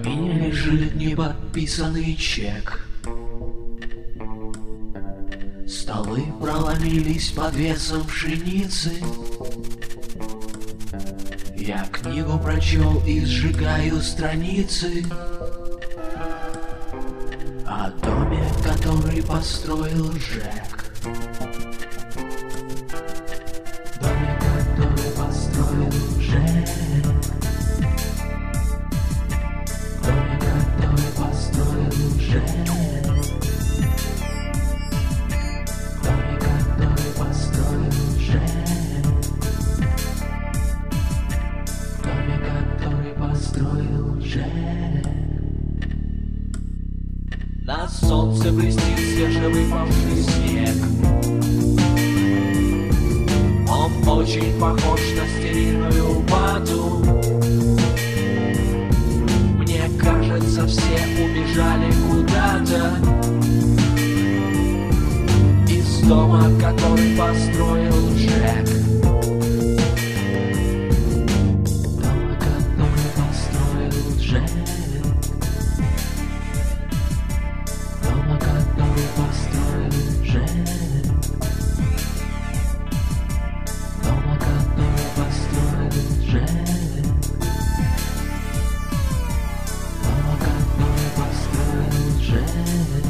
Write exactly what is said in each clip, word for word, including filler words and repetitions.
камине лежит неподписанный чек. Столы проломились под весом пшеницы. Я книгу прочел и сжигаю страницы о доме, который построил Жек. Доме, который построил Жек. Доме, который построил Жек. Доме, который построил Жек. Доме, который построил Жек. На солнце блестит свежевыпавший снег. Он очень похож на стерильную вату. Мне кажется, все убежали куда-то из дома, который построил Жек. Дома, который построил Жек. Дома, который построил Жек. Дома, который построил Жек. Дома, который построил Жек.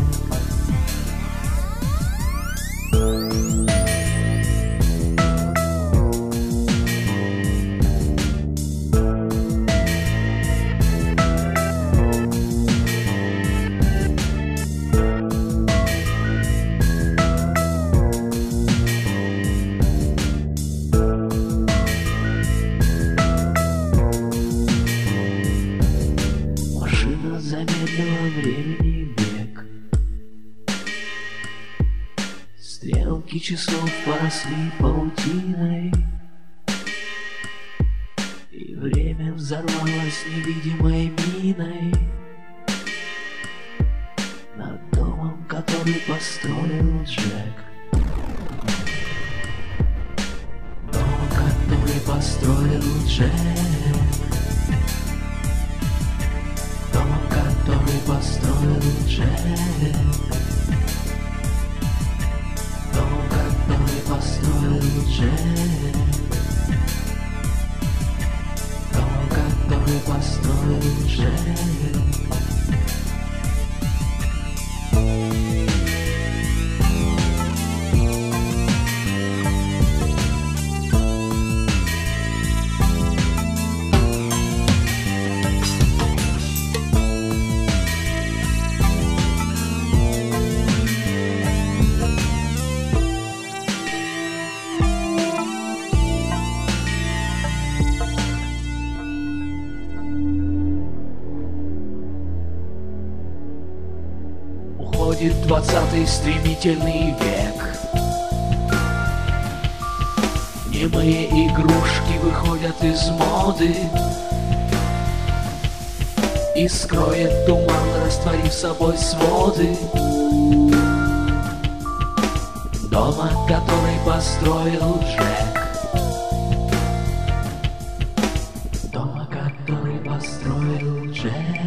Замедлила времени век. Стрелки часов поросли паутиной, и время взорвалось невидимой миной над домом, который построил Жек. Дом, который построил Жек. Который построил Жек. Дом, который построил Жек. Дом, который построил Жек. Уходит двадцатый стремительный век. Немые игрушки выходят из моды и скроет туман, растворив собой своды дома, который построил Жек. Дома, который построил Жек.